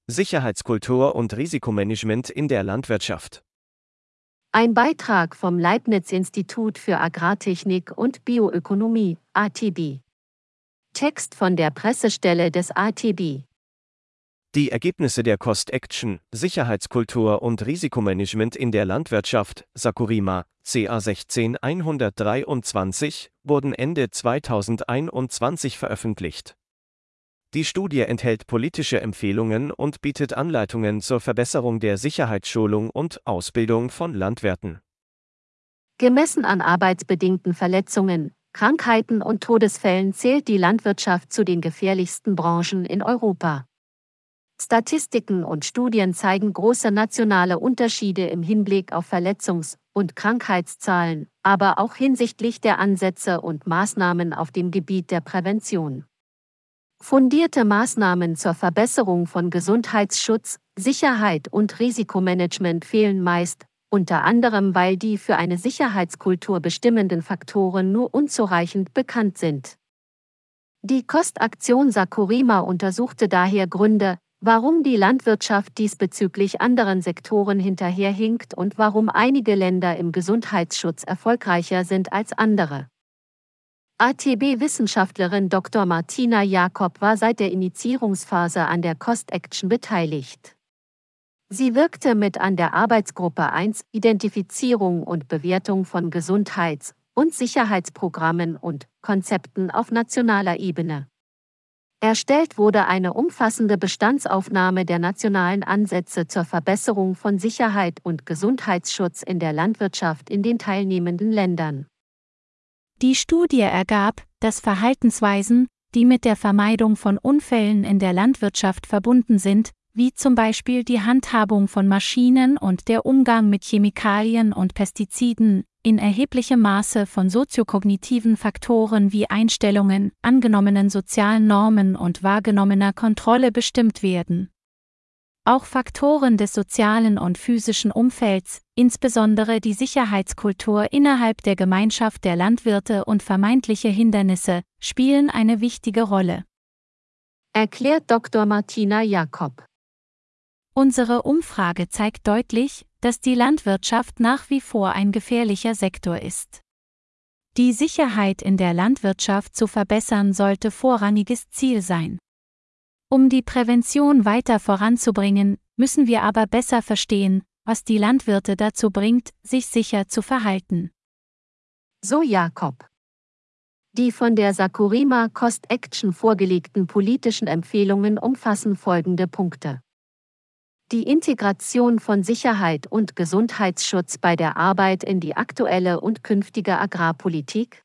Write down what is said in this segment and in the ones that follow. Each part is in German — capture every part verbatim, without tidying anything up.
Sicherheitskultur und Risikomanagement in der Landwirtschaft. Ein Beitrag vom Leibniz-Institut für Agrartechnik und Bioökonomie, A T B. Text von der Pressestelle des A T B. Die Ergebnisse der Cost Action, Sicherheitskultur und Risikomanagement in der Landwirtschaft, Sakurima, C A sechzehn hundertdreiundzwanzig, wurden Ende zweitausendeinundzwanzig veröffentlicht. Die Studie enthält politische Empfehlungen und bietet Anleitungen zur Verbesserung der Sicherheitsschulung und Ausbildung von Landwirten. Gemessen an arbeitsbedingten Verletzungen, Krankheiten und Todesfällen zählt die Landwirtschaft zu den gefährlichsten Branchen in Europa. Statistiken und Studien zeigen große nationale Unterschiede im Hinblick auf Verletzungs- und Krankheitszahlen, aber auch hinsichtlich der Ansätze und Maßnahmen auf dem Gebiet der Prävention. Fundierte Maßnahmen zur Verbesserung von Gesundheitsschutz, Sicherheit und Risikomanagement fehlen meist, unter anderem weil die für eine Sicherheitskultur bestimmenden Faktoren nur unzureichend bekannt sind. Die Cost-Aktion Sakurima untersuchte daher Gründe, warum die Landwirtschaft diesbezüglich anderen Sektoren hinterherhinkt und warum einige Länder im Gesundheitsschutz erfolgreicher sind als andere. A T B-Wissenschaftlerin Doktor Martina Jakob war seit der Initiierungsphase an der Cost Action beteiligt. Sie wirkte mit an der Arbeitsgruppe eins Identifizierung und Bewertung von Gesundheits- und Sicherheitsprogrammen und Konzepten auf nationaler Ebene. Erstellt wurde eine umfassende Bestandsaufnahme der nationalen Ansätze zur Verbesserung von Sicherheit und Gesundheitsschutz in der Landwirtschaft in den teilnehmenden Ländern. Die Studie ergab, dass Verhaltensweisen, die mit der Vermeidung von Unfällen in der Landwirtschaft verbunden sind, wie zum Beispiel die Handhabung von Maschinen und der Umgang mit Chemikalien und Pestiziden, in erheblichem Maße von soziokognitiven Faktoren wie Einstellungen, angenommenen sozialen Normen und wahrgenommener Kontrolle bestimmt werden. Auch Faktoren des sozialen und physischen Umfelds, insbesondere die Sicherheitskultur innerhalb der Gemeinschaft der Landwirte und vermeintliche Hindernisse, spielen eine wichtige Rolle. Erklärt Doktor Martina Jakob. Unsere Umfrage zeigt deutlich, dass die Landwirtschaft nach wie vor ein gefährlicher Sektor ist. Die Sicherheit in der Landwirtschaft zu verbessern sollte vorrangiges Ziel sein. Um die Prävention weiter voranzubringen, müssen wir aber besser verstehen, was die Landwirte dazu bringt, sich sicher zu verhalten. So Jakob. Die von der Sakurima Cost Action vorgelegten politischen Empfehlungen umfassen folgende Punkte: Die Integration von Sicherheit und Gesundheitsschutz bei der Arbeit in die aktuelle und künftige Agrarpolitik.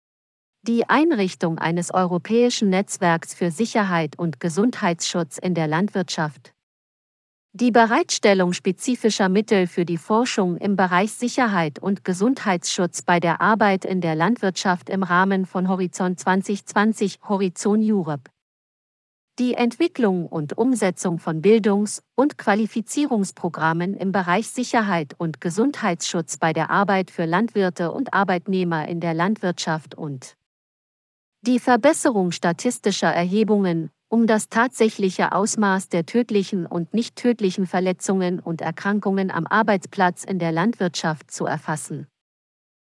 Die Einrichtung eines europäischen Netzwerks für Sicherheit und Gesundheitsschutz in der Landwirtschaft. Die Bereitstellung spezifischer Mittel für die Forschung im Bereich Sicherheit und Gesundheitsschutz bei der Arbeit in der Landwirtschaft im Rahmen von Horizont zwanzig zwanzig Horizon Europe. Die Entwicklung und Umsetzung von Bildungs- und Qualifizierungsprogrammen im Bereich Sicherheit und Gesundheitsschutz bei der Arbeit für Landwirte und Arbeitnehmer in der Landwirtschaft und die Verbesserung statistischer Erhebungen, um das tatsächliche Ausmaß der tödlichen und nicht tödlichen Verletzungen und Erkrankungen am Arbeitsplatz in der Landwirtschaft zu erfassen.